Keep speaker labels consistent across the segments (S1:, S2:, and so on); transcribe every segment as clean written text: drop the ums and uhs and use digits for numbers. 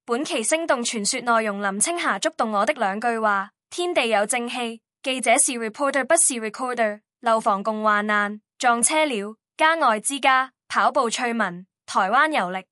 S1: 本期星動傳說內容林青霞觸動我的兩句話：天地有正氣，記者是 reporter 不是 recorder， 樓房共患難，撞車了，家外之家，跑步趣聞，台灣遊歷。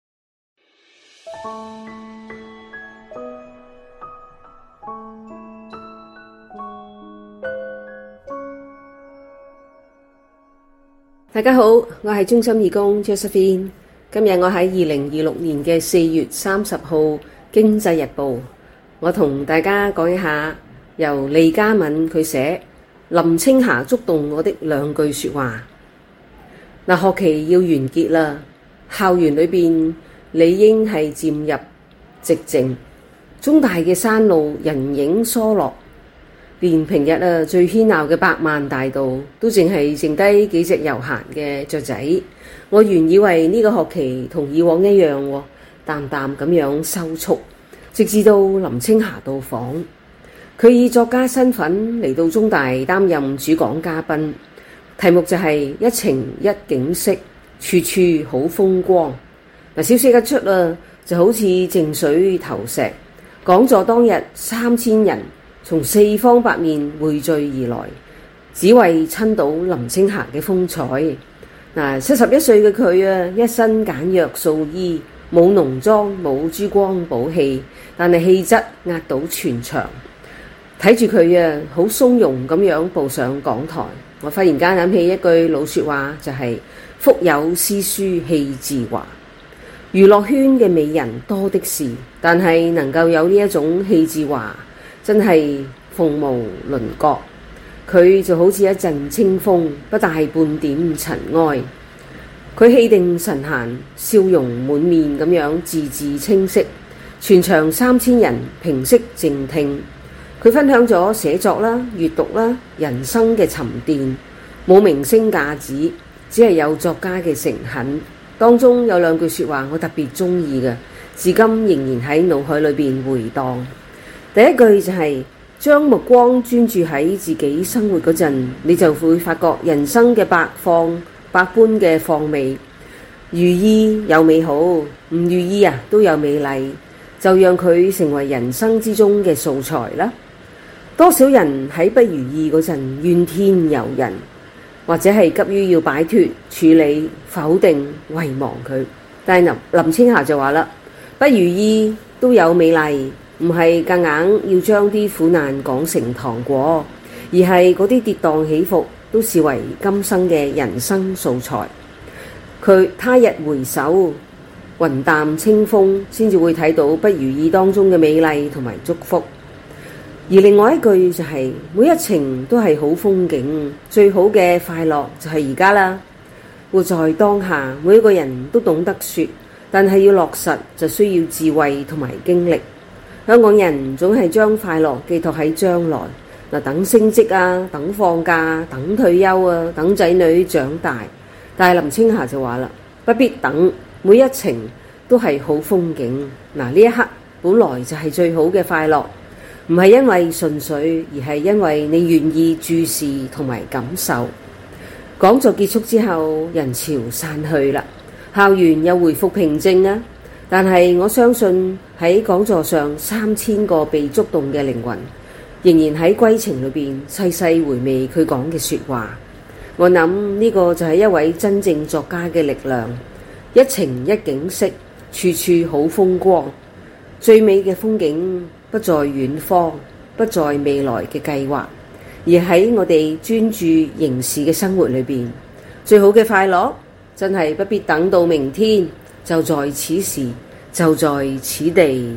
S2: 大家好，我係中心義工 Josephine。今日我喺2026年嘅4月30號《經濟日報》，我同大家講一下由利嘉敏佢寫林青霞觸動我的兩句說話。學期要完結啦，校園裏邊理應係漸入寂靜，中大嘅山路人影疏落，連平日最喧鬧嘅百萬大道都淨係剩低幾隻悠閒嘅雀仔。我原以為呢個學期同以往一樣，淡淡咁樣收束，直至到林青霞到訪。佢以作家身份嚟到中大擔任主講嘉賓，題目就係一情一景色，處處好風光。消息一出就好似靜水投石。講座當日3000人從四方八面匯聚而來，只為親睹林青霞嘅風采。71歲嘅佢一身簡約素衣，冇濃妝冇珠光寶氣，但係氣質壓倒全場。睇住佢好從容咁樣步上講台，我忽然間諗起一句老說話，就係腹有詩書氣自華。娛樂圈嘅美人多的是，但係能夠有呢一種氣自華，真係鳳毛麟角。佢就好似一陣清風，不帶半點塵埃。佢氣定神閒，笑容滿面咁樣字字清晰，全場3000人屏息靜聽。佢分享咗寫作啦、閱讀啦、人生嘅沉澱，冇明星架子，只係有作家嘅誠懇。當中有兩句說話我特別中意嘅，至今仍然喺腦海裏邊回盪。第一句就係將目光專注喺自己生活嗰陣，你就會發覺人生嘅百般嘅況味，如意有美好，唔如意都有美麗，就讓佢成為人生之中嘅素材啦。多少人喺不如意嗰陣怨天尤人，或者係急於要擺脫、處理、否定、遺忘佢，但係林青霞就話啦，不如意都有美麗。唔係夾硬要將啲苦難講成糖果，而係嗰啲跌宕起伏都視為今生嘅人生素材。他日回首，雲淡清風，先至會睇到不如意當中嘅美麗同埋祝福。而另外一句就係每一程都係好風景，最好嘅快樂就係而家啦。活在當下，每一個人都懂得說，但係要落實就需要智慧同埋經歷。香港人總係將快樂寄託喺將來，等升職等放假，等退休等仔女長大。但係林青霞就話啦，不必等，每一程都係好風景。呢一刻本來就係最好嘅快樂，唔係因為純粹，而係因為你願意注視同埋感受。講座結束之後，人潮散去啦，校園又回復平靜。但係我相信喺講座上3000個被觸動嘅靈魂，仍然喺歸程裏邊細細回味佢講嘅說話。我諗呢個就係一位真正作家嘅力量。一情一景色，處處好風光。最美嘅風景不在遠方，不在未來嘅計劃，而喺我哋專注凝視嘅生活裏邊。最好嘅快樂真係不必等到明天，就在此時，就在此地。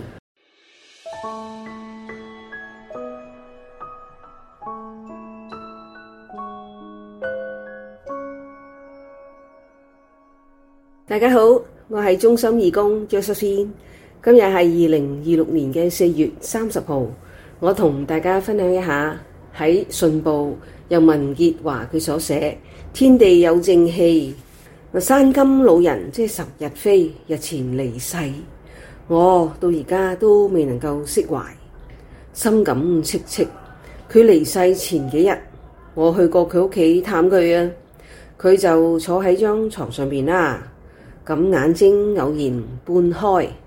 S2: 大家好，我係中心義工 Josephine。今日係2026年嘅4月30號，我同大家分享一下喺信報由文潔華佢所寫天地有正氣。山金老人即係10日飛，日前離世，我到而家都未能夠釋懷，心感戚戚。佢離世前幾日，我去過佢屋企探佢佢就坐喺張床上邊啦，咁眼睛偶然半開，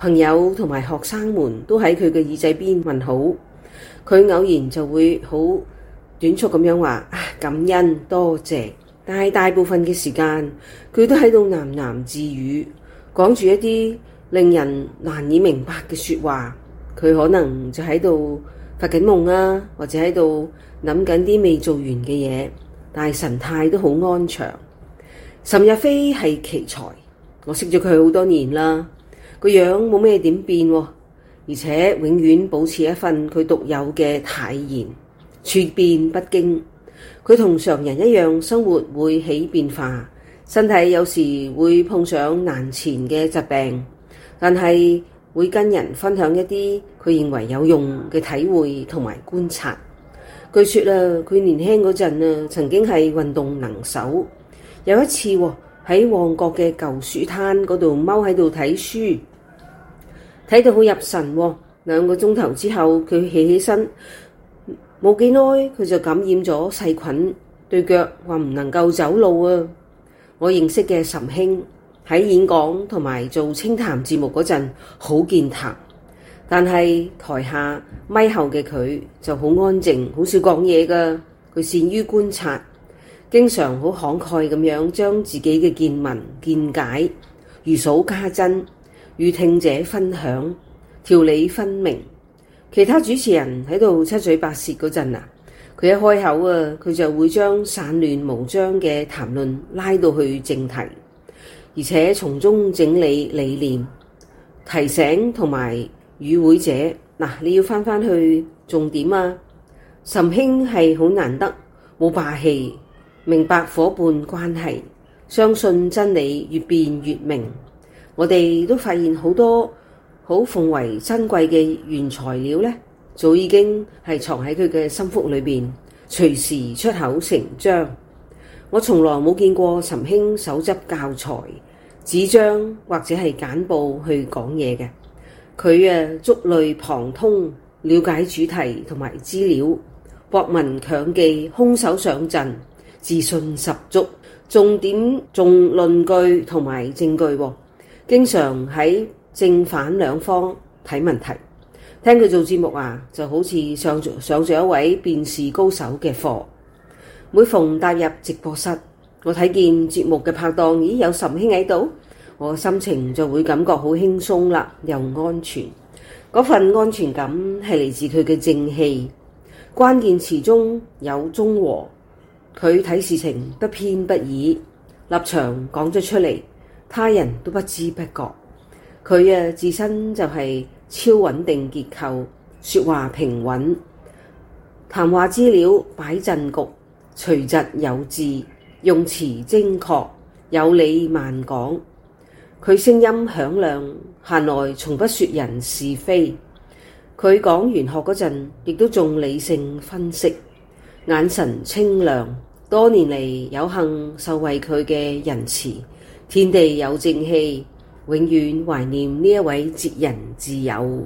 S2: 朋友同埋學生們都喺佢嘅耳仔邊問好，佢偶然就會好短促咁樣話感恩多謝，但係大部分嘅時間佢都喺度喃喃自語，講住一啲令人難以明白嘅說話。佢可能就喺度發緊夢啊，或者喺度諗緊啲未做完嘅嘢，但係神態都好安詳。岑日飛係奇才，我識咗佢好多年啦，個樣冇咩點變喎，而且永遠保持一份佢獨有嘅泰然，處變不驚。佢同常人一樣，生活會起變化，身體有時會碰上難纏嘅疾病，但係會跟人分享一啲佢認為有用嘅體會同埋觀察。據說佢年輕嗰陣曾經係運動能手。有一次喺旺角嘅舊書攤嗰度踎喺度睇書，睇到好入神喎。2個鐘頭之後，佢起身，冇幾耐佢就感染咗細菌，對腳話唔能夠走路啊！我認識嘅岑兄喺演講同埋做清談節目嗰陣好健談，但係台下咪後嘅佢就好安靜，好少講嘢㗎。佢善於觀察，經常好慷慨咁樣將自己嘅見聞見解如數家珍，與聽者分享，條理分明。其他主持人喺度七嘴八舌嗰陣佢一開口佢就會將散亂無章嘅談論拉到去正題，而且從中整理理念，提醒同埋與會者你要翻去重點啊！岑兄係好難得，冇霸氣，明白夥伴關係，相信真理越辯越明。我哋都發現好多好奉為珍貴嘅原材料呢，早已經係藏喺佢嘅心腹裏邊，隨時出口成章。我從來冇見過岑兄手執教材、紙張或者係簡報去講嘢嘅。佢觸類旁通，了解主題同埋資料，博聞強記，空手上陣，自信十足，重點重論據同埋證據，經常喺正反兩方睇問題。聽佢做節目就好似上咗一位辯士高手嘅課。每逢踏入直播室，我睇見節目嘅拍檔，咦，有岑兄喺度，我心情就會感覺好輕鬆啦，又安全。嗰份安全感係嚟自佢嘅正氣，關鍵詞中有中和。佢睇事情不偏不倚，立場講咗出嚟，他人都不知不覺。佢自身就係超穩定結構，說話平穩，談話資料擺陣局，隨疾有致，用詞精確，有理萬講。佢聲音響亮，閒來從不說人是非。佢講玄學嗰陣，亦都重理性分析，眼神清亮。多年嚟有幸受惠佢嘅仁慈，天地有正氣，永遠懷念呢一位哲人摯友。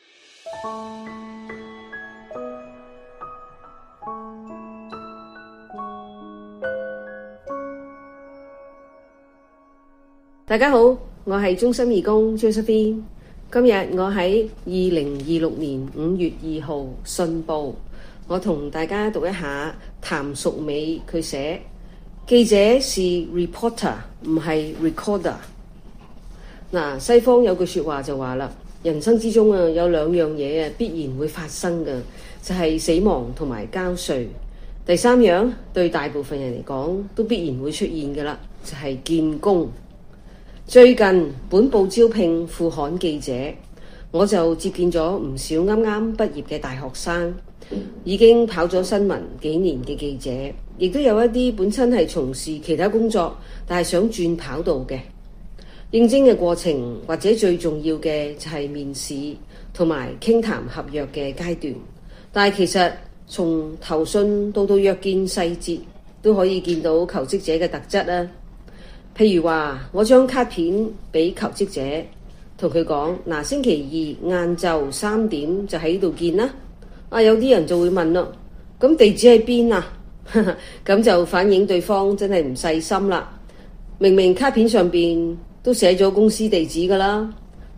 S2: 大家好，我係中心義工 Josephine。今日我喺2026年5月2號信報，我同大家讀一下譚淑美佢寫，記者是 reporter 唔係 recorder。西方有句說話就話啦，人生之中有兩樣嘢必然會發生嘅，就係死亡同埋交稅。第三樣對大部分人嚟講都必然會出現嘅啦，就係見工。最近本報招聘副刊記者，我就接見咗唔少啱啱畢業嘅大學生，已經跑咗新聞幾年嘅記者，亦都有一啲本身係從事其他工作，但係想轉跑道嘅。應徵嘅過程或者最重要嘅就係面試同埋傾談合約嘅階段，但係其實從投信到約見細節都可以見到求職者嘅特質啊。譬如話，我將卡片俾求職者，同佢講，星期2晏晝3點就喺度見啦。有啲人就會問咯，咁地址喺邊啊？咁就反映對方真係唔細心啦。明明卡片上邊都寫咗公司地址噶啦，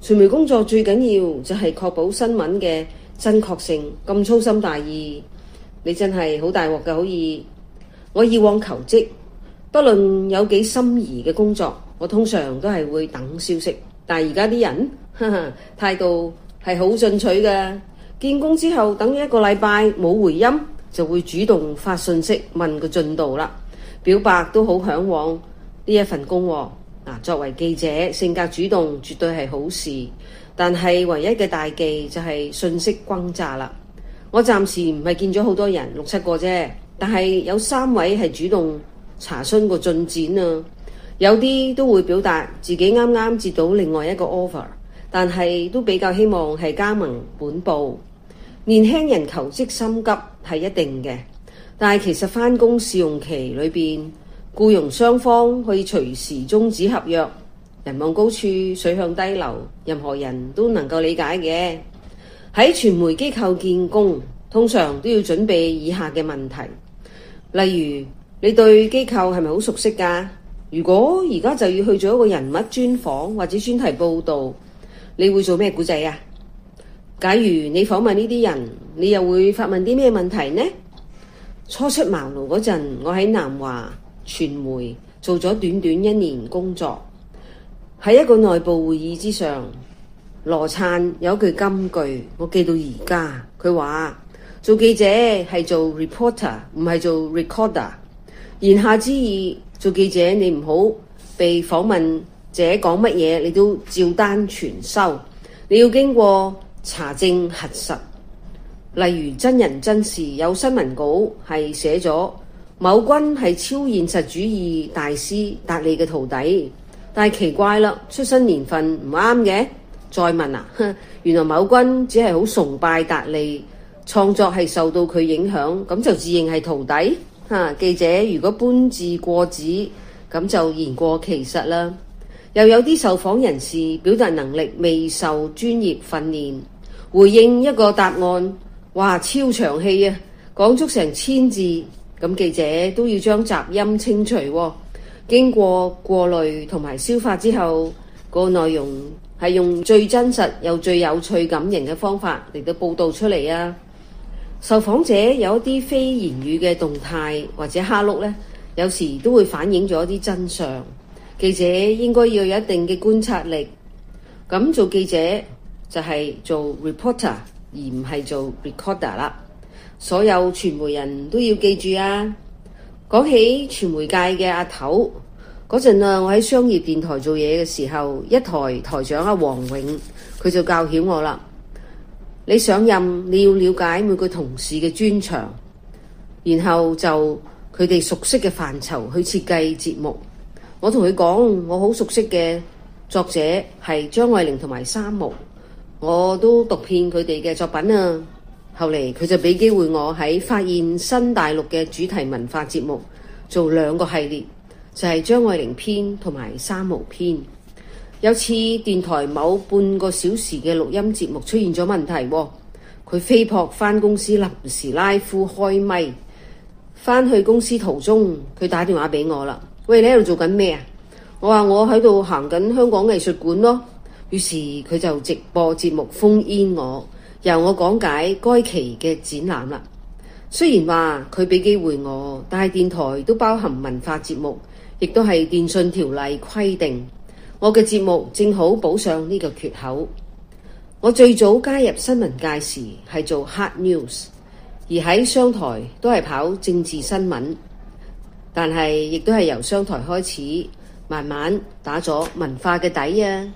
S2: 傳媒工作最緊要就係確保新聞嘅真確性，咁粗心大意，你真係好大鑊㗎。好易，我以往求職，不論有幾心儀嘅工作，我通常都係會等消息。但係而家啲人態度係好進取嘅，見工之後等一個禮拜冇回音，就會主動發信息問個進度啦。表白都好嚮往呢一份工喎。作為記者，性格主動絕對係好事，但係唯一嘅大忌就係信息轟炸啦。我暫時唔係見咗好多人，6、7個啫，但係有3位係主動查詢個進展啊。有啲都會表達自己啱啱接到另外一個 offer， 但係都比較希望係加盟本部。年輕人求職心急係一定嘅，但係其實返工試用期裏邊，僱傭雙方可以隨時終止合約，人望高處水向低流，任何人都能夠理解嘅。喺傳媒機構見工，通常都要準備以下嘅問題，例如你對機構係咪好熟悉㗎？如果而家就要去做一個人物專訪或者專題報導，你會做咩故仔啊？假如你訪問呢啲人，你又會發問啲咩問題呢？初出茅廬嗰陣，我喺南華傳媒做咗短短1年工作，喺一個內部會議之上，羅燦有一句金句，我記到而家。佢話做記者係做 reporter， 唔係做 recorder。言下之意，做記者你唔好被訪問者講乜嘢，你都照單全收，你要經過查證核實。例如真人真事，有新聞稿係寫咗某君係超現實主義大師達利嘅徒弟，但係奇怪啦，出生年份唔啱嘅。再問啊，原來某君只係好崇拜達利，創作係受到佢影響，咁就自認係徒弟。記者如果搬字過紙，咁就言過其實啦。又有啲受訪人士表達能力未受專業訓練，回應一個答案，哇，超長氣啊，講足成1000字，咁記者都要將雜音清除喎。經過過濾同埋消化之後，個內容係用最真實又最有趣感型嘅方法嚟到報導出嚟啊。受訪者有一啲非言語嘅動態或者蝦碌呢，有時都會反映咗一啲真相。記者應該要有一定嘅觀察力。咁做記者就係做 reporter， 而唔係做 recorder 啦。所有傳媒人都要記住啊。講起傳媒界嘅阿頭嗰陣啊，我喺商業電台做嘢嘅時候，一台台長阿黃永佢就教曉我啦。你上任你要了解每個同事嘅專長，然後就佢哋熟悉嘅範疇去設計節目。我同佢講，我好熟悉嘅作者係張愛玲同埋三毛，我都讀遍佢哋嘅作品啊。後嚟佢就俾機會我喺發現新大陸嘅主題文化節目做2個系列，就係張愛玲篇同埋三毛篇。有次電台某半個小時嘅錄音節目出現咗問題，佢飛撲返公司臨時拉夫開咪。返去公司途中，佢打電話俾我啦。喂，你喺度做緊咩啊？我話我喺度行緊香港藝術館咯。於是佢就直播節目phone in我，由我講解該期嘅展覽啦。雖然話佢俾機會我，但係電台都包含文化節目，亦都係電訊條例規定。我嘅節目正好補上呢個缺口。我最早加入新聞界時係做 hard news， 而喺商台都係跑政治新聞，但係亦都係由商台開始慢慢打咗文化嘅底啊。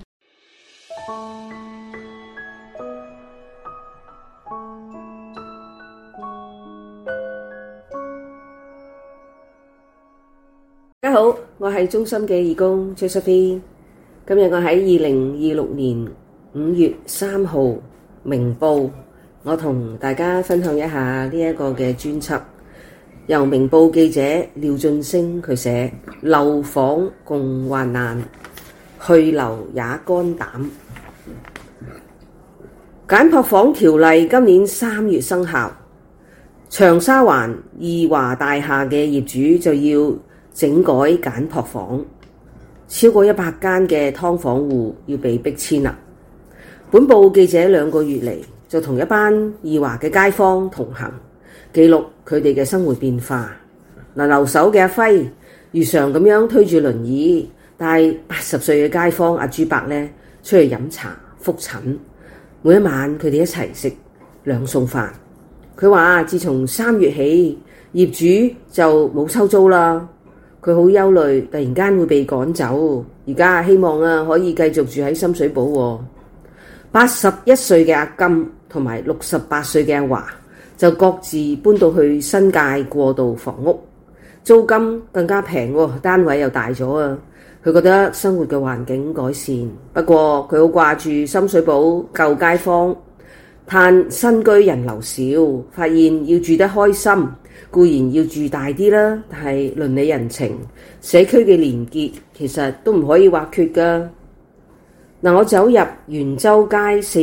S2: 大家好，我係中心嘅義工 Josephine。今日我喺2026年5月3號明報，我同大家分享一下呢一個嘅專輯，由明報記者廖俊升佢寫，漏訪共患難，去留也肝膽。簡樸房條例今年3月生效，長沙灣義華大廈嘅業主就要整改簡樸房，超過100間嘅劏房戶要被逼遷啦。 本報記者2個月嚟就同一班義華嘅街坊同行，記錄佢哋嘅生活變化。留守嘅阿輝如常咁樣推住輪椅，帶80歲嘅街坊阿朱伯呢出去飲茶覆診。每一晚佢哋一齊食2餸飯。佢話自從3月起，業主就冇收租啦。佢好憂慮，突然間會被趕走。而家希望可以繼續住喺深水埗。81歲嘅阿金同埋68歲嘅阿華就各自搬到去新界過渡房屋，租金更加平，單位又大咗啊！佢覺得生活嘅環境改善，不過佢好掛住深水埗舊街坊，嘆新居人流少，發現要住得開心，固然要住大啲啦，但係鄰里人情、社區嘅連結其實都唔可以或缺㗎。我走入元州街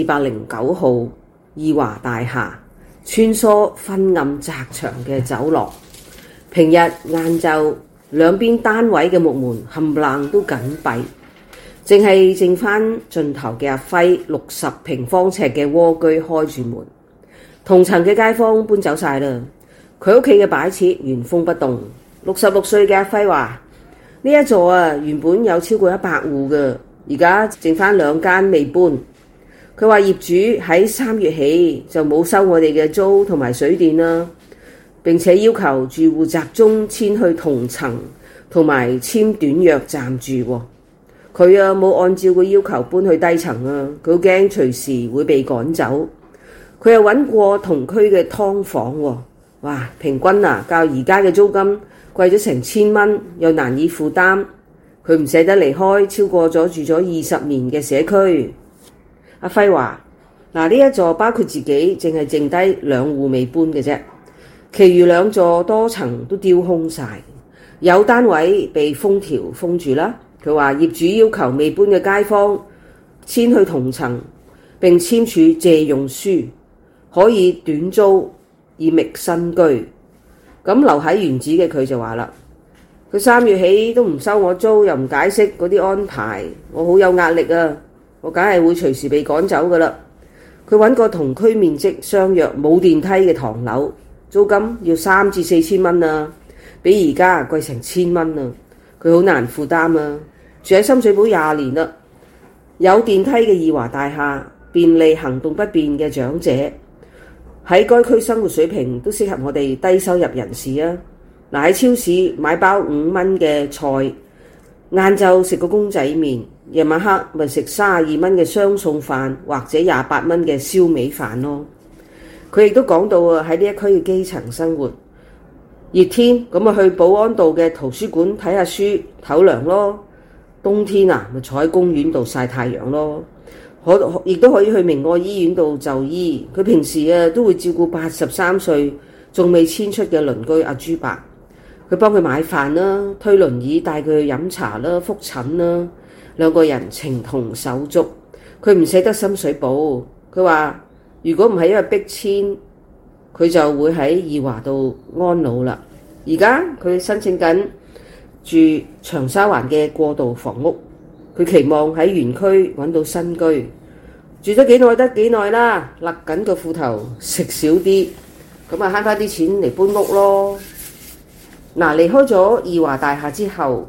S2: 409號義華大廈，穿梭昏暗窄長嘅走廊。平日晏晝兩邊單位嘅木門冚唪唥都緊閉，淨係剩返盡頭嘅阿輝60平方尺嘅蝸居開住門。同層嘅街坊搬走晒啦，佢屋企嘅擺設原封不動。66歲嘅阿輝話：呢一座原本有超過100戶嘅，而家剩返2間未搬。佢話業主喺3月起就冇收我哋嘅租同埋水電啦，並且要求住戶集中遷去同層同埋簽短約暫住。佢冇按照個要求搬去低層啊，佢好驚隨時會被趕走。佢又揾過同區嘅劏房，哇，平均較而家嘅租金貴咗成1000蚊，又難以負擔。佢唔捨得離開超過咗住咗20年嘅社區。阿輝話：呢一座包括自己，淨係剩低2戶未搬嘅啫，其餘2座多層都丟空晒，有單位被封條封住啦。佢話業主要求未搬嘅街坊遷去同層，並簽署借用書，可以短租以覓新居。咁留喺原址嘅佢就話啦：佢3月起都唔收我租，又唔解釋嗰啲安排，我好有壓力啊！我梗係會隨時被趕走噶啦。佢揾個同區面積相約冇電梯嘅唐樓，租金要3至4千蚊啊，比而家貴成1000蚊啊！佢好難負擔啊！住喺深水埗20年啦，有電梯嘅義華大廈，便利行動不便嘅長者，喺該區生活水平都適合我哋低收入人士啊！喺超市買包5蚊嘅菜，晏晝食個公仔麵，夜晚黑咪食32蚊嘅雙餸飯，或者28蚊嘅燒味飯咯。佢亦都講到喺呢一區嘅基層生活，熱天咁去保安道嘅圖書館睇下書唞涼咯，冬天咪坐喺公園度曬太陽咯。亦都可以去明愛醫院度就醫。佢平時都會照顧83歲仲未遷出嘅鄰居阿朱伯。佢幫佢買飯啦，推輪椅帶佢去飲茶啦，覆診啦，2個人情同手足。佢唔捨得深水埗，佢話如果唔係因為逼遷，佢就會喺義華度安老啦。而家佢申請緊住長沙灣嘅過渡房屋，佢期望喺原區揾到新居，住得幾耐得幾耐啦，勒緊個褲頭，食少啲，咁慳翻啲錢嚟搬屋咯。離開咗義華大廈之後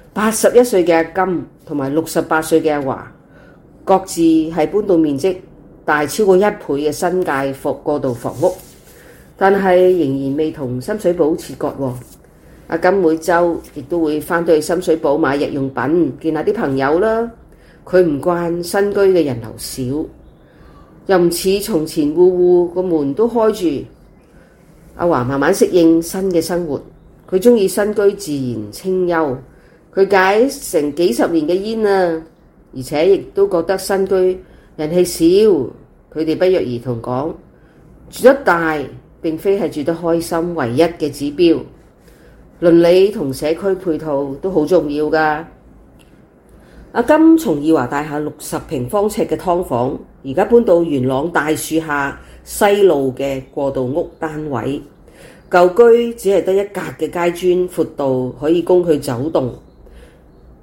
S2: ，81歲嘅阿金同埋68歲嘅阿華，各自係搬到面積大超過1倍嘅新界過渡房屋，但係仍然未同深水埗切割。阿金每週亦都會返到去深水埗買日用品，見下啲朋友啦。佢唔慣新居嘅人流少，又唔似從前戶戶個門都開住。阿華慢慢適應新嘅生活。佢中意新居自然清幽，佢戒成幾十年嘅煙啊，而且亦都覺得新居人氣少。佢哋不約而同講，住得大並非係住得開心唯一嘅指標，鄰里同社區配套都好重要㗎。阿金從義華大廈60平方尺嘅劏房，而家搬到元朗大樹下西路嘅過渡屋單位。舊居只係得1格嘅階磚闊度，可以供佢走動。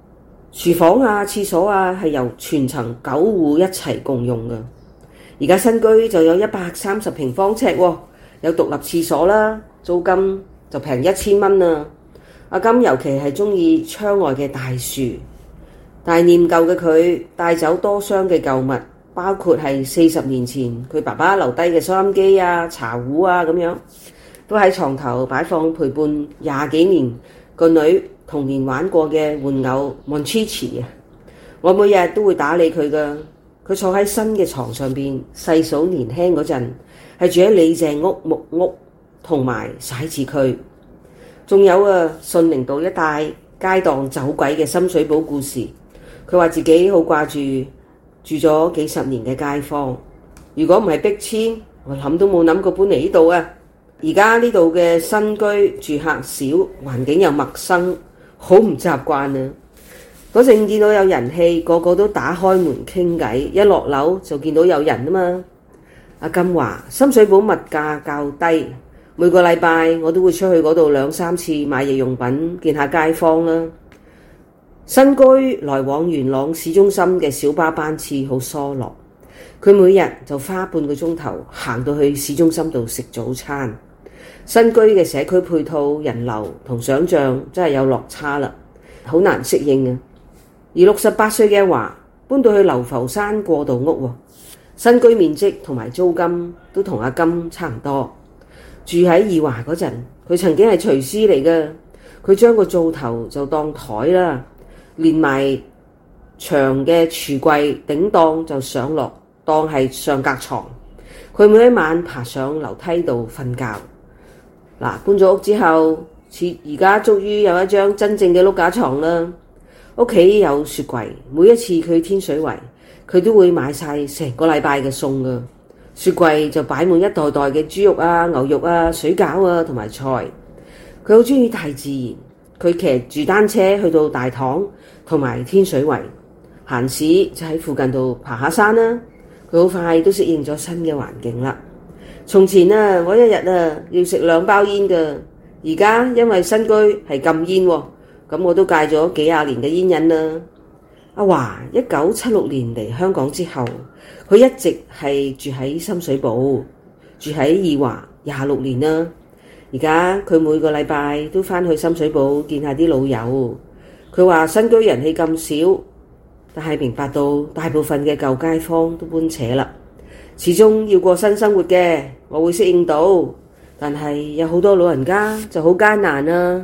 S2: 廚房啊、廁所啊係由全層9戶一齊共用嘅。而家新居就有130平方尺喎，有獨立廁所啦，租金就平1000蚊啦。阿金尤其係鍾意窗外嘅大樹，但係念舊嘅佢帶走多箱嘅舊物，包括係40年前佢爸爸留低嘅收音機啊、茶壺啊咁樣，都喺床頭擺放陪伴20幾年個女童年玩過嘅玩偶 Monchichi 啊。我每日都會打理佢噶，佢坐喺新嘅床上邊細數年輕嗰陣係住喺李鄭屋木屋同埋徙置區。仲有順寧道一帶街檔走鬼嘅深水埗故事，佢話自己好掛住住咗幾十年嘅街坊。如果唔係逼遷，我諗都冇諗過搬嚟呢度啊！而家呢度嘅新居住客少，環境又陌生，好唔習慣啊！嗰陣見到有人氣，個個都打開門傾偈，一落樓就見到有人啊嘛。阿金話深水埗物價較低，每個禮拜我都會出去嗰度2-3次買日用品，見下街坊啦。新居來往元朗市中心嘅小巴班次好疏落，佢每日就花半個鐘頭行到去市中心度食早餐。新居嘅社區配套、人流同想像真係有落差啦，好難適應啊！而68歲嘅華搬到去流浮山過渡屋，新居面積同埋租金都同阿金差唔多。住喺義華嗰陣，佢曾經係廚師嚟嘅，佢將個灶頭就當台啦，連埋長嘅櫥櫃頂檔就上落當係上格床。佢每一晚爬上樓梯度瞓覺。搬咗屋之後，而家終於有一張真正嘅碌架床啦。屋企有雪櫃，每一次佢天水圍，佢都會買晒成個禮拜嘅餸噶。雪櫃就擺滿一袋袋嘅豬肉啊、牛肉啊、水餃啊同埋菜。佢好鍾意大自然，佢騎住單車去到大棠同埋天水圍，閒時就喺附近度爬下山啦。佢好快都適應咗新嘅環境啦。從前我一日要食2包煙噶，而家因為新居係禁煙喎，咁我都戒咗幾廿年嘅煙癮啦。阿華1976年嚟香港之後，佢一直係住喺深水埗，住喺義華26年啦。而家佢每個禮拜都返去深水埗見下啲老友。佢話新居人氣咁少，但係明白到大部分嘅舊街坊都搬扯啦。始終要過新生活嘅，我會適應到，但係有好多老人家就好艱難啊。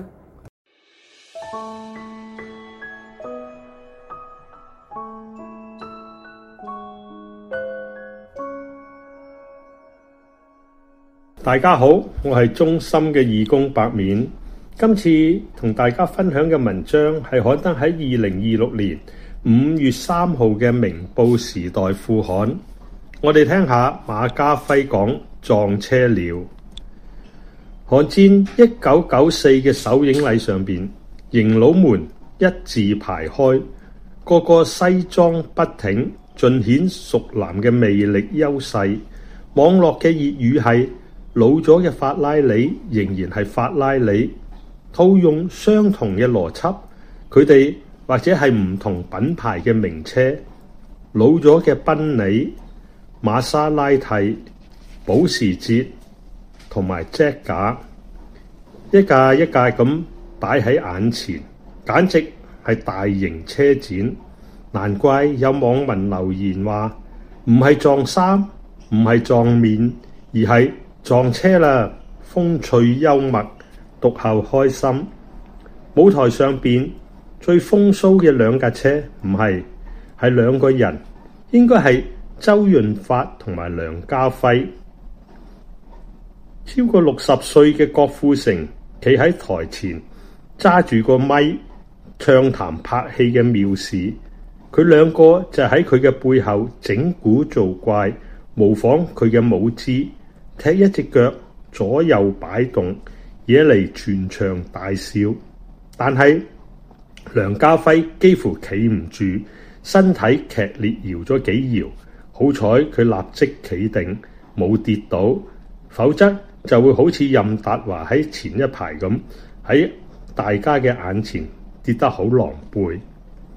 S3: 大家好，我係中心嘅義工白面。今次同大家分享嘅文章係刊登喺2026年5月3號嘅《明報時代》副刊。我哋聽下馬家輝講撞車了。刊瞻1994嘅首映禮上邊，型佬們一字排開，個個西裝筆挺，盡顯熟男嘅魅力優勢。網絡嘅熱語係老咗嘅法拉利仍然係法拉利，套用相同嘅邏輯，佢哋或者係唔同品牌嘅名車，老咗嘅賓利、瑪莎拉蒂、保時捷同埋 Jaguar，一架一架咁擺喺眼前，簡直係大型車展。難怪有網民留言話，唔係撞衫，唔係撞面，而係撞車啦！風趣幽默，讀後開心。舞台上邊最風騷嘅2架車，唔係2個人，應該係周潤發同埋梁家輝。超過60歲嘅郭富城企喺台前，揸住個咪暢談拍戲嘅妙事。佢2個就喺佢嘅背後整蠱做怪，模仿佢嘅舞姿，踢一隻腳左右擺動，惹嚟全場大笑。但係梁家輝幾乎企唔住，身體劇烈搖咗幾搖。好彩佢立即企定，冇跌倒，否則就會好似任達華喺前一排咁，喺大家嘅眼前跌得好狼狽。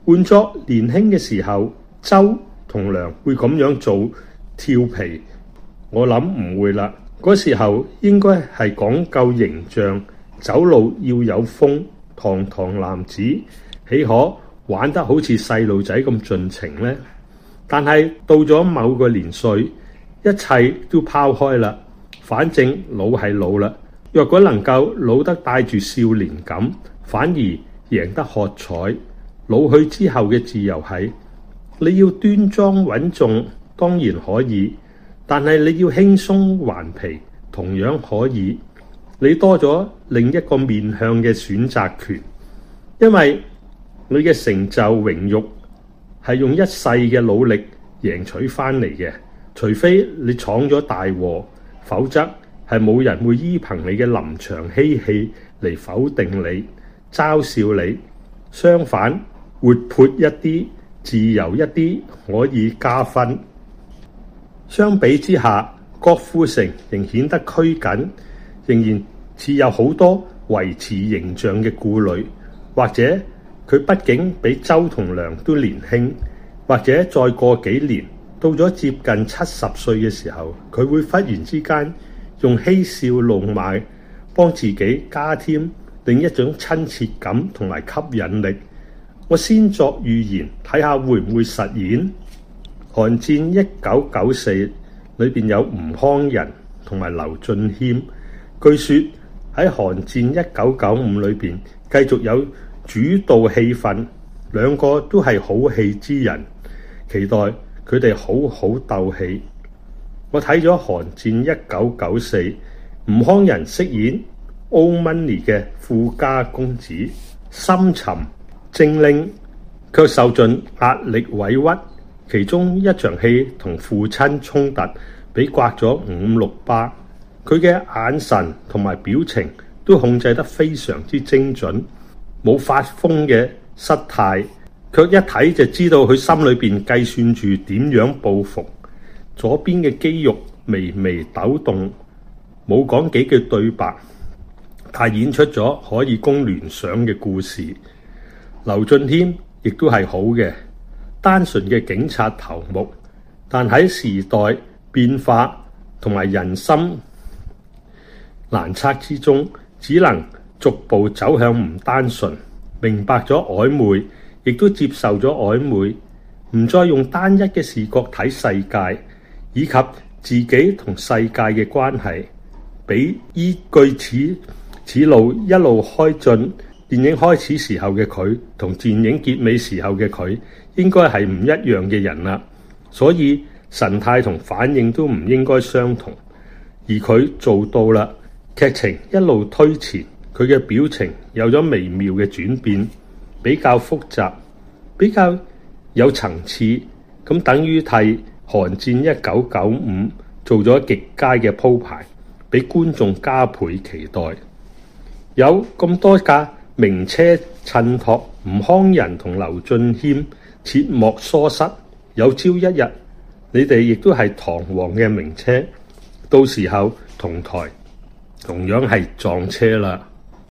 S3: 換作年輕嘅時候，周同梁會咁樣做調皮，我諗唔會啦。嗰時候應該係講究形象，走路要有風，堂堂男子，豈可玩得好似細路仔咁盡情呢？但係到咗某個年歲，一切都拋開啦。反正老係老啦，若果能夠老得帶住少年感，反而贏得喝彩。老去之後嘅自由係，你要端莊穩重，當然可以，但係你要輕鬆頑皮，同樣可以。你多咗另一個面向嘅選擇權，因為你嘅成就榮辱係用一世嘅努力贏取翻嚟嘅，除非你闖咗大禍，否則係冇人會依憑你嘅臨場嬉戲嚟否定你、嘲笑你。相反，活潑一啲、自由一啲，可以加分。相比之下，郭富城仍顯得拘謹，仍然似有好多維持形象嘅顧慮，或者佢畢竟比周同梁都年輕，或者再過幾年，到咗接近70歲嘅時候，佢會忽然之間用嬉笑怒罵幫自己加添另一種親切感同埋吸引力。我先作預言，睇下會唔會實現。寒戰1994裏邊有吳慷仁同埋劉俊謙，據說喺寒戰1995裏邊繼續有主導戲份，兩個都係好戲之人，期待佢哋好好鬥戲。我睇咗寒戰1994，吳慷仁飾演 Old Money 嘅富家公子，深沉精靈，卻受盡壓力委屈。其中一場戲同父親衝突，俾刮咗5-6巴。佢嘅眼神同埋表情都控制得非常之精準，冇發瘋嘅失態，卻一睇就知道佢心裏邊計算住點樣報復。左邊嘅肌肉微微抖動，冇講幾句對白，但演出咗可以供聯想嘅故事。劉俊謙亦都係好嘅，單純嘅警察頭目，但喺時代變化同埋人心難測之中，只能逐步走向唔單純，明白咗曖昧，亦都接受咗曖昧，唔再用單一嘅視角睇世界，以及自己同世界嘅關係，俾依據此路一路開進。電影開始時候嘅佢同電影結尾時候嘅佢應該係唔一樣嘅人啦，所以神態同反應都唔應該相同，而佢做到啦。劇情一路推前，佢嘅表情有咗微妙嘅轉變，比較複雜，比較有層次，咁等於替寒戰1995做咗極佳嘅鋪排，俾觀眾加倍期待。有咁多架名車襯托，吳慷仁同劉俊謙切莫疏失。有朝一日，你哋亦都係堂皇嘅名車，到時候同台同樣係撞車啦。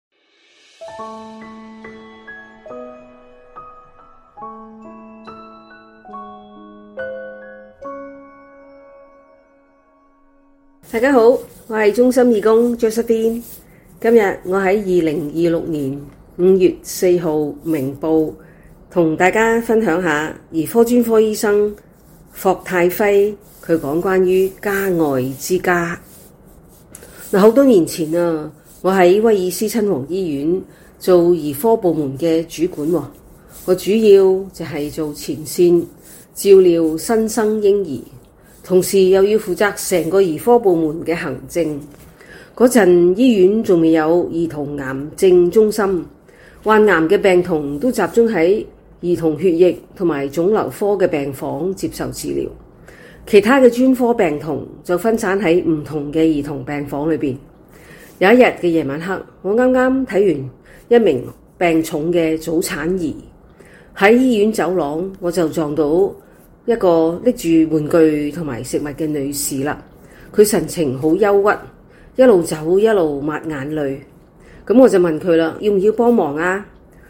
S2: 大家好，我係中心義工 Josephine。今日我喺2026年5月4號明報同大家分享下兒科專科醫生霍泰輝佢講關於家外之家。好多年前啊，我喺威爾斯親王醫院做兒科部門嘅主管，我主要就係做前線照料新生嬰兒，同時又要負責成個兒科部門嘅行政。嗰陣醫院仲未有兒童癌症中心，患癌嘅病童都集中喺兒童血液同埋腫瘤科嘅病房接受治療，其他嘅專科病童就分散喺唔同嘅兒童病房裏邊。有一日嘅夜晚黑，我啱啱睇完一名病重嘅早產兒，喺醫院走廊我就撞到一個拎住玩具同埋食物嘅女士啦。佢神情好憂鬱，一路走一路抹眼淚。咁我就問佢啦，要唔要幫忙啊？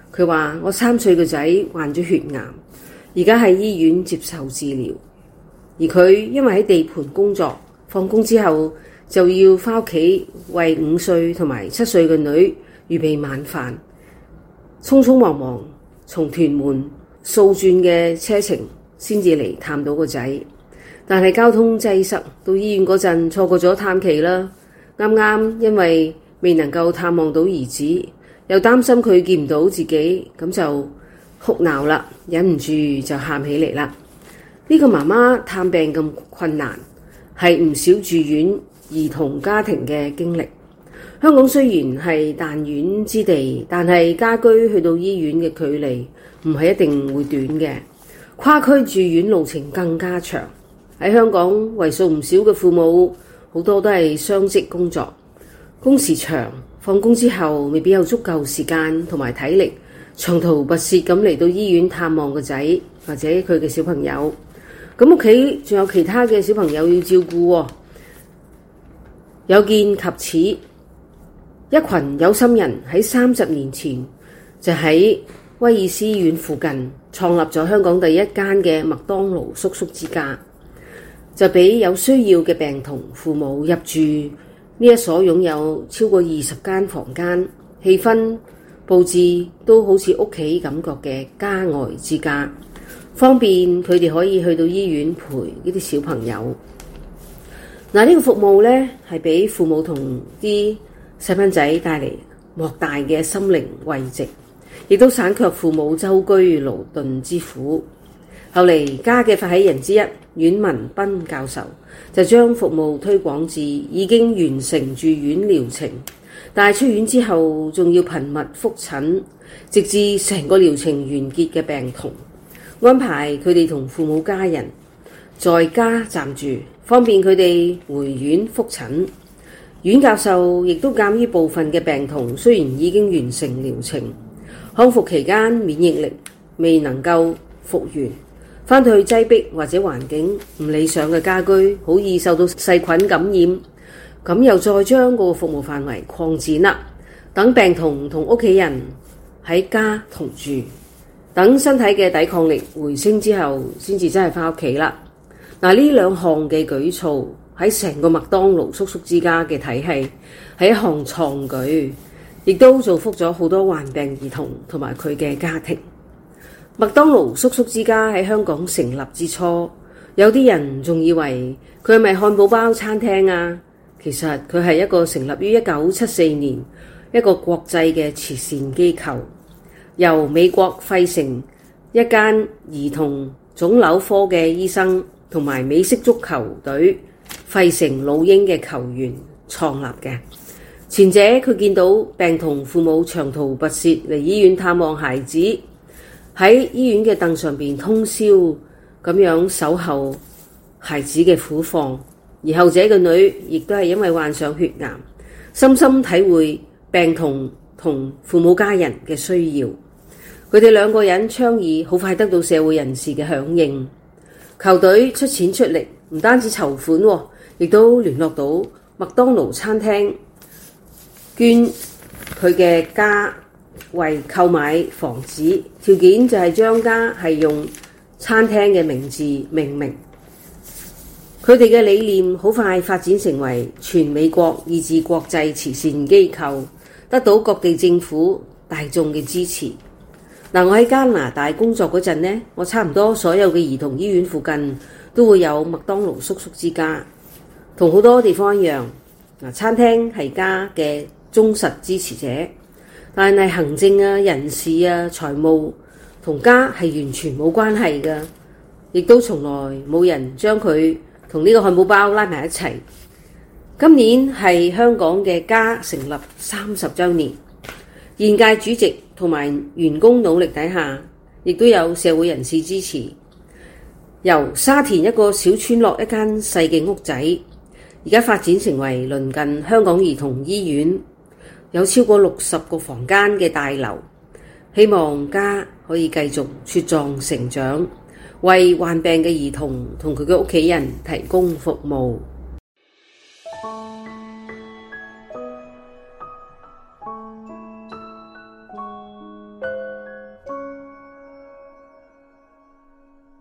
S2: 佢話：我3歲個仔患咗血癌，而家喺醫院接受治療。而佢因為喺地盤工作，放工之後就要返屋企為5歲同埋7歲嘅女預備晚飯，匆匆忙忙從屯門數轉嘅車程先至嚟探到個仔。但係交通擠塞，到醫院嗰陣錯過咗探期啦。啱啱因為未能夠探望到兒子，又擔心佢見唔到自己，咁就哭鬧啦，忍唔住就喊起嚟啦。呢個媽媽探病咁困難，係唔少住院兒童家庭嘅經歷。香港雖然係彈丸之地，但係家居去到醫院嘅距離唔係一定會短嘅，跨區住院路程更加長。喺香港為數唔少嘅父母，好多都係雙職工作，工時長，放工之後未必有足夠時間同埋體力長途跋涉咁嚟到醫院探望個仔或者佢嘅小朋友。咁屋企仲有其他嘅小朋友要照顧喎。有見及此，一群有心人喺30年前就喺威爾斯醫院附近創立咗香港第一間嘅麥當勞叔叔之家，就俾有需要嘅病童父母入住呢一所擁有超過20間房間，氣氛佈置都好似屋企感覺嘅家外之家，方便佢哋可以去到醫院陪呢啲小朋友。嗱，呢個服務呢係俾父母同啲細蚊仔帶嚟莫大嘅心靈慰藉，亦都省卻父母舟車勞頓之苦。後嚟家嘅發起人之一阮文斌教授就將服務推廣至已經完成住院療程，但係出院之後仲要頻密覆診，直至成個療程完結嘅病童，安排佢哋同父母家人在家暫住，方便佢哋回院覆診。阮教授亦都鑑於部分嘅病童雖然已經完成療程，康復期間免疫力未能夠復原，返去擠迫或者環境唔理想嘅家居，好易受到細菌感染。咁又再將個服務範圍擴展啦，等病童同屋企人喺家同住，等身體嘅抵抗力回升之後，先至真係返屋企啦。嗱，呢兩項嘅舉措喺成個麥當勞叔叔之家嘅體系係一項創舉，亦都造福咗好多患病兒童同埋佢嘅家庭。麥當勞叔叔之家喺香港成立之初，有啲人仲以為佢係咪漢堡包餐廳啊？其實佢係一個成立於1974年一個國際嘅慈善機構，由美國費城一間兒童腫瘤科嘅醫生同埋美式足球隊費城老鷹嘅球員創立嘅。前者佢見到病童父母長途跋涉嚟醫院探望孩子，喺醫院嘅凳上邊通宵咁樣守候孩子嘅苦況，而後者嘅女亦都係因為患上血癌，深深體會病童同父母家人嘅需要。佢哋兩個人倡議好快得到社會人士嘅響應，球隊出錢出力，唔單止籌款，亦都聯絡到麥當勞餐廳捐佢嘅家為購買房子，條件就係將家係用餐廳嘅名字命名。佢哋嘅理念好快發展成為全美國以至國際慈善機構，得到各地政府大眾嘅支持。我喺加拿大工作嗰陣呢，我差唔多所有嘅兒童醫院附近都會有麥當勞叔叔之家，同好多地方一樣。餐廳係家嘅忠實支持者，但係行政啊、人事啊、財務同家係完全冇關係㗎，亦都從來冇人將佢同呢個漢堡包拉埋一齊。今年係香港嘅家成立30週年，現屆主席同埋員工努力底下，亦都有社會人士支持，由沙田一個小村落一間細嘅屋仔，而家發展成為鄰近香港兒童醫院，有超過60個房間嘅大樓，希望家可以繼續茁壯成長，為患病嘅兒童同佢嘅屋企人提供服務。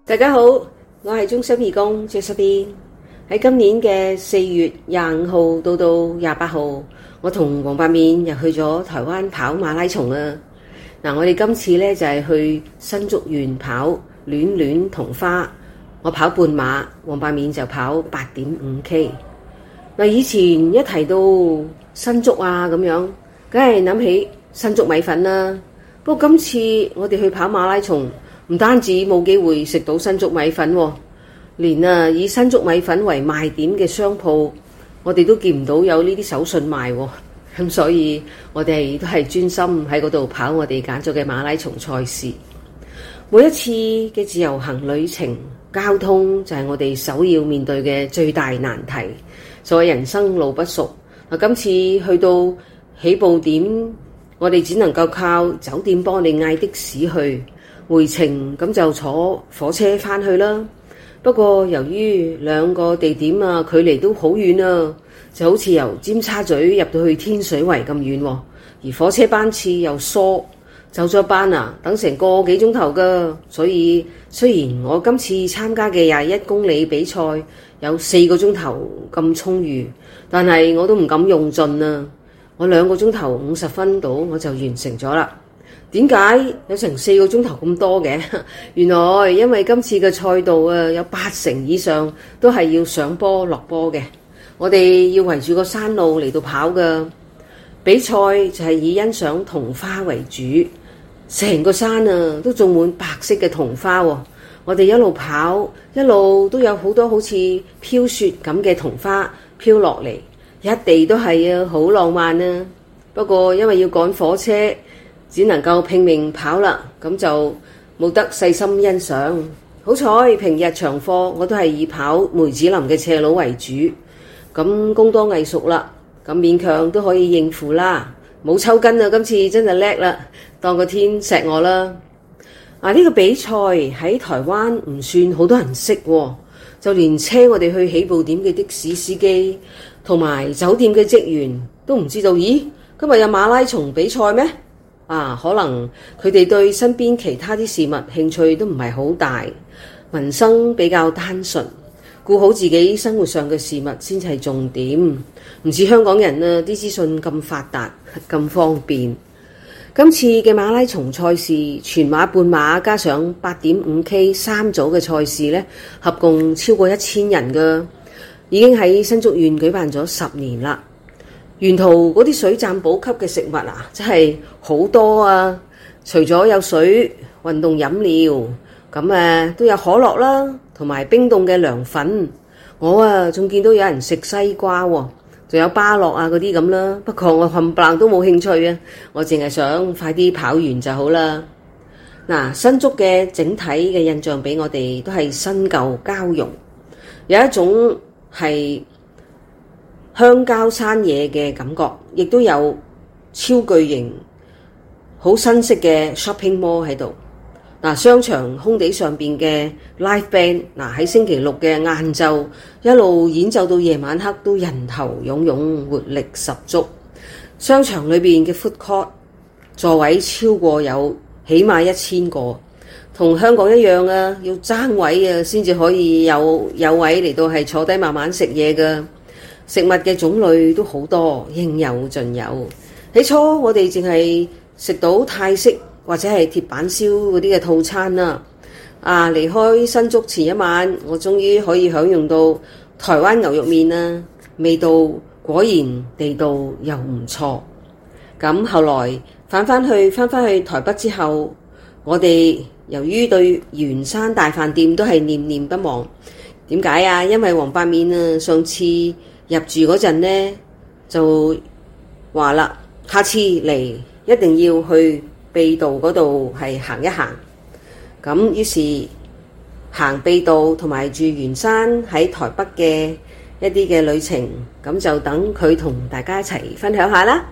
S2: 大家好，我係中心義工 Josephine。喺今年嘅4月25號到28號，我同黃伯冕又去咗台灣跑馬拉松啊！我哋今次呢就係去新竹縣跑戀戀桐花，我跑半馬，黃伯冕就跑8.5K。以前一提到新竹啊咁樣，梗係諗起新竹米粉啦。不過今次我哋去跑馬拉松，唔單止冇機會食到新竹米粉，連以新竹米粉為賣點嘅商鋪，我哋都見唔到有呢啲手信賣。咁所以我哋都係專心喺嗰度跑我哋揀咗嘅馬拉松賽事。每一次嘅自由行旅程，交通就係我哋首要面對嘅最大難題。所謂人生路不熟，今次去到起步點，我哋只能夠靠酒店幫你嗌的士去，回程咁就坐火車返去啦。不過由於兩個地點距離都好遠啊，就好似由尖沙咀入到去天水圍咁遠，而火車班次又疏，走咗班等成個幾鐘頭㗎。所以雖然我今次參加嘅21公里比賽有4個鐘頭咁充裕，但係我都唔敢用盡啊！我2個鐘頭50分到我就完成咗啦。點解有成4個鐘頭咁多嘅？原來因為今次嘅賽道有80%以上都係要上坡落坡嘅，我哋要圍住個山路嚟到跑㗎。比賽就係以欣賞桐花為主，成個山都種滿白色嘅桐花喎。我哋一路跑，一路都有好多好似飄雪咁嘅桐花飄落嚟，一地都係好浪漫啊！不過因為要趕火車，只能夠拼命跑啦，咁就冇得細心欣賞。好彩平日長課我都係以跑梅子林嘅斜路為主，咁功多藝熟啦，咁勉強都可以應付啦。冇抽筋啊！今次真係叻啦，當個天錫我啦。呢個比賽喺台灣唔算好多人識喎，就連車我哋去起步點嘅的士司機同埋酒店嘅職員都唔知道。咦，今日有馬拉松比賽咩？可能佢哋對身邊其他啲事物興趣都唔係好大，民生比較單純，顧好自己生活上嘅事物先係重點。唔似香港人啲資訊咁發達咁方便。今次嘅馬拉松賽事，全馬、半馬加上8.5K 3組嘅賽事呢，合共超過1000人㗎，已經喺新竹縣舉辦咗10年啦。沿途嗰啲水站補給嘅食物真係好多啊！除咗有水、運動飲料，咁都有可樂啦，同埋冰凍嘅涼粉。我仲見到有人食西瓜喎，仲有芭樂嗰啲咁啦。不過我冚唪唥都冇興趣啊，我淨係想快啲跑完就好啦。新竹嘅整體嘅印象俾我哋都係新舊交融，有一種係鄉郊山野嘅感覺，亦都有超巨型好新式嘅 shopping mall 喺度。商場空地上邊嘅 live band，喺星期六嘅晏晝一路演奏到夜晚黑，都人頭湧湧，活力十足。商場裏邊嘅 food court 座位超過有起碼1000個，同香港一樣要爭位先至可以有位嚟到係坐低慢慢食嘢㗎。食物嘅種類都好多，應有盡有。起初我哋淨係食到泰式或者係鐵板燒嗰啲嘅套餐啦。離開新竹前一晚，我終於可以享用到台灣牛肉麵啦，味道果然地道又唔錯。咁後來返返去台北之後，我哋由於對圓山大飯店都係念念不忘。點解因為黃伯冕上次入住嗰陣呢，就話啦，下次嚟一定要去秘道嗰度係行一行。咁於是行秘道同埋住圓山喺台北嘅一啲嘅旅程，咁就等佢同大家一齊分享下啦。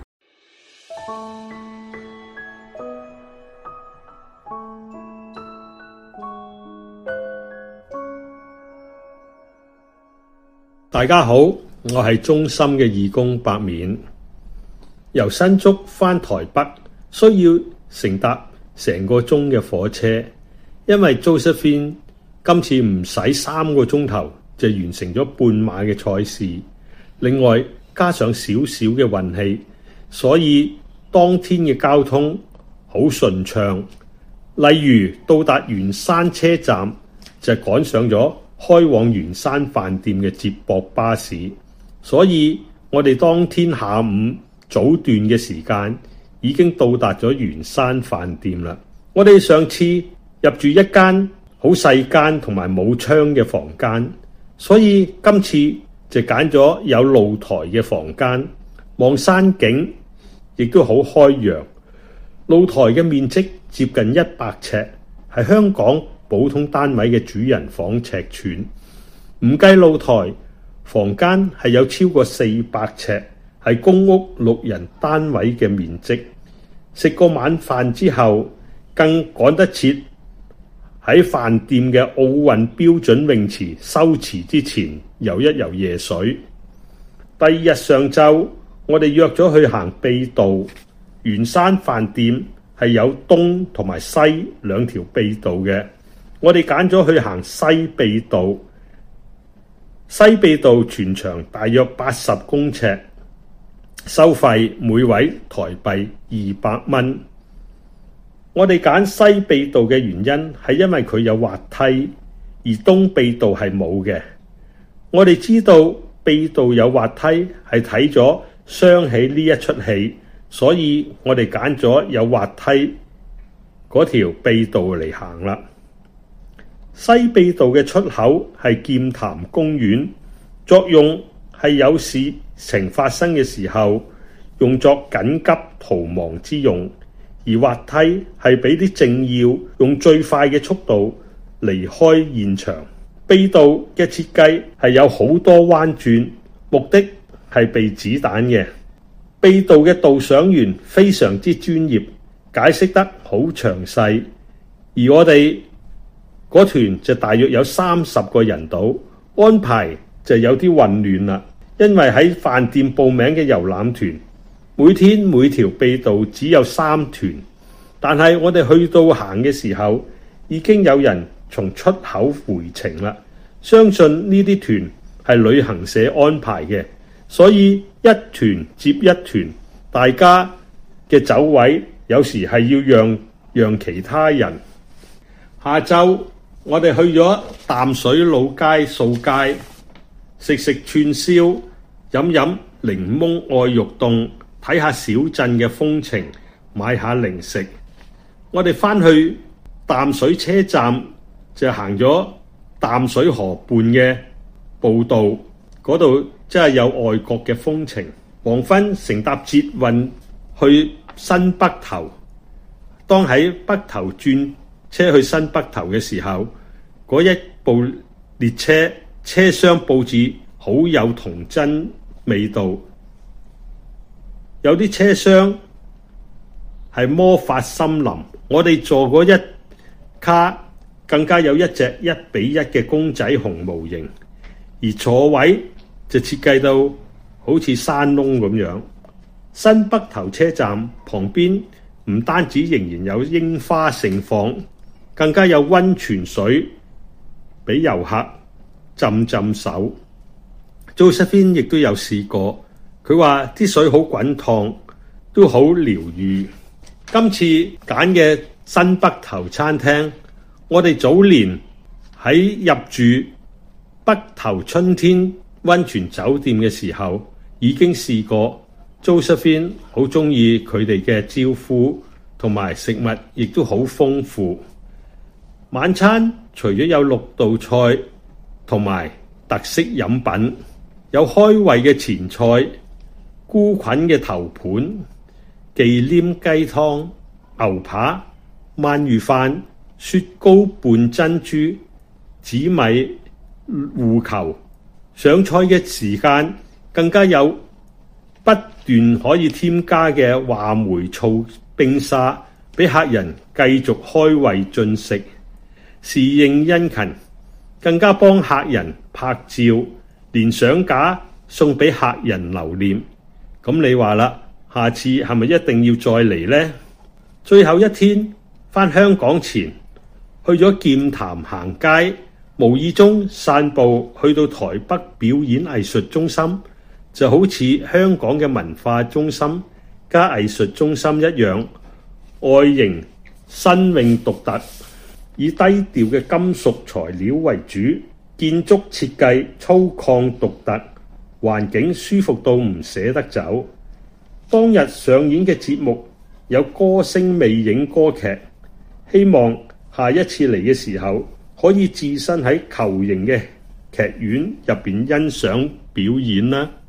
S3: 大家好，我係中心嘅義工伯冕。由新竹返台北需要乘搭成個鐘嘅火車，因為 Josephine 今次唔使3個鐘頭就完成咗半馬嘅賽事，另外加上少少嘅運氣，所以當天嘅交通好順暢。例如到達圓山車站就趕上咗開往圓山飯店嘅接駁巴士，所以我哋當天下午早段嘅時間已經到達咗圓山飯店啦。我哋上次入住一間好細間同埋冇窗嘅房間，所以今次就揀咗有露台嘅房間，望山景亦都好開揚。露台嘅面積接近100尺，係香港普通單位嘅主人房尺寸。唔計露台，房間係有超過400尺，係公屋6人單位嘅面積。食過晚飯之後，更趕得切喺飯店嘅奧運標準泳池收池之前游一游夜水。第二日上晝，我哋約咗去行秘道。圓山飯店係有東同埋西2條秘道嘅，我哋揀咗去行西秘道。西秘道全長大約80公尺，收費每位台幣200蚊。我哋揀西秘道嘅原因係因為佢有滑梯，而東秘道係冇嘅。我哋知道秘道有滑梯係睇咗雙喜呢一出戲，所以我哋揀咗有滑梯嗰條秘道嚟行啦。西秘道嘅出口係劍潭公園，作用係有事情發生嘅時候用作緊急逃亡之用，而滑梯係俾啲政要用最快嘅速度離開現場。秘道嘅設計係有好多彎轉，目的係避子彈嘅。秘道嘅導賞員非常之專業，解釋得好詳細，而我哋嗰團就大約有30個人到，安排就有啲混亂啦。因為喺飯店報名嘅遊覽團，每天每條秘道只有3團，但係我哋去到行嘅時候，已經有人從出口回程啦。相信呢啲團係旅行社安排嘅，所以一團接一團，大家嘅走位有時係要讓其他人。下晝我哋去咗淡水老街掃街，食串燒，飲檸檬愛玉凍，睇下小鎮嘅風情，買下零食。我哋返去淡水車站就行咗淡水河畔嘅步道，嗰度真係有外國嘅風情。黃昏乘搭捷運去新北投，當喺北投轉車去新北投嘅時候，嗰一部列車車廂佈置好有童真味道，有啲車廂係魔法森林。我哋坐嗰一卡更加有一隻1比1嘅公仔熊模型，而座位就設計到好似山窿咁樣。新北投車站旁邊唔單止仍然有櫻花盛放，更加有溫泉水俾遊客浸手。Josephine 亦都有試過，佢話啲水好滾燙，都好療癒。今次揀嘅新北投餐廳，我哋早年喺入住北投春天溫泉酒店嘅時候已經試過。Josephine 好鍾意佢哋嘅招呼，同埋食物亦都好豐富。晚餐除咗有6道菜同埋特色飲品，有開胃嘅前菜、菇菌嘅頭盤、忌廉雞湯、牛扒、鰻魚飯、雪糕拌珍珠、紫米芋球。上菜嘅時間更加有不斷可以添加嘅話梅醋冰沙，俾客人繼續開胃進食。侍應殷勤，更加幫客人拍照，連相架送俾客人留念。咁你話啦，下次係咪一定要再嚟呢？最後一天返香港前，去咗劍潭行街， 無意中散步去到台北表演藝術中心，就好似香港嘅文化中心加藝術中心一樣，外形新穎獨特，以低調嘅金屬材料為主，建築設計粗獷獨特，環境舒服到唔捨得走。當日上演嘅節目有歌聲魅影歌劇，希望下一次嚟嘅時候可以置身喺球形嘅劇院入邊欣賞表演啦。